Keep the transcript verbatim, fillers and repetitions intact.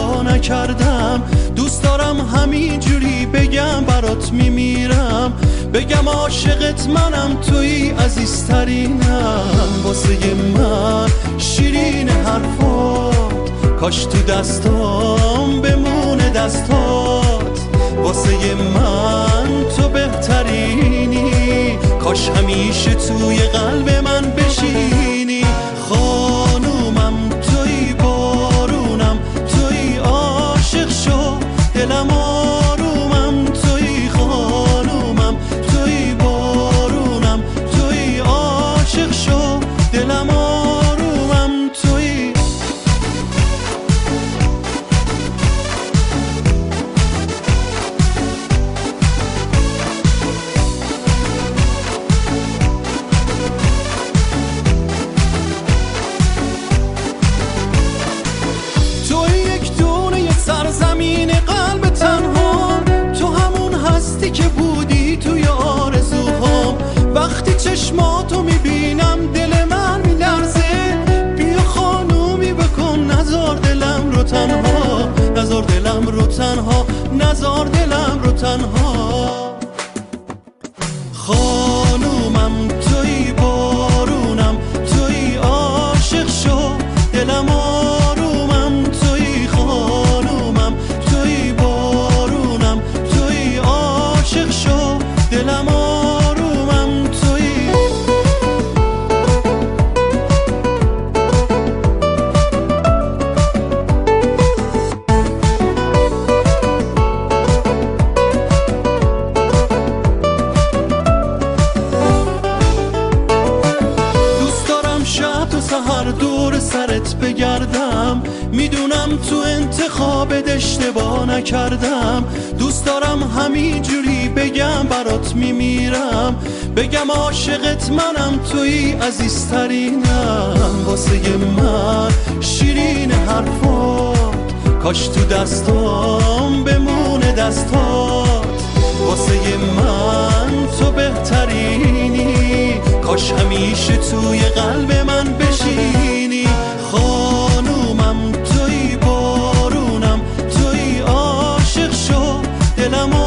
اشتباه نکردم. دوست دارم همینجوری بگم برات میمیرم، بگم عاشقت منم، توی عزیزترینم. واسه من شیرین حرفات، کاش تو دستام بمونه دستات. واسه من تو بهترینی، کاش همیشه توی قلب من بشینی. خانومم توی، بارونم توی، عاشق شو دلم آرومم توی. خانومم توی، بارونم توی، عاشق شو دلم آرومم توی. زمین قلب تنها، تو همون هستی که بودی توی آرزوهام. وقتی چشماتو میبینم دل من میلرزه، بیا خانومی بکن نزار دلم رو تنها، نزار دلم رو تنها، نزار دلم رو تنها. خانومم توی، بارونم توی، عاشق شو دلم آرومم توی. خانومم توی، بارونم توی، عاشق شو دلم آرومم توی. دوست دارم شب و سحر دور سرت بگردم، میدونم تو انتخابت اشتباه نکردم. دوست دارم همینجوری بگم برات میمیرم، بگم عاشقت منم، توی عزیزترینم. واسه من شیرین حرفات، کاش تو دستام بمونه دستات. واسه من تو بهترینی، کاش همیشه توی قلب من بشینی. خانومم توی، بارونم توی، عاشق شو دلم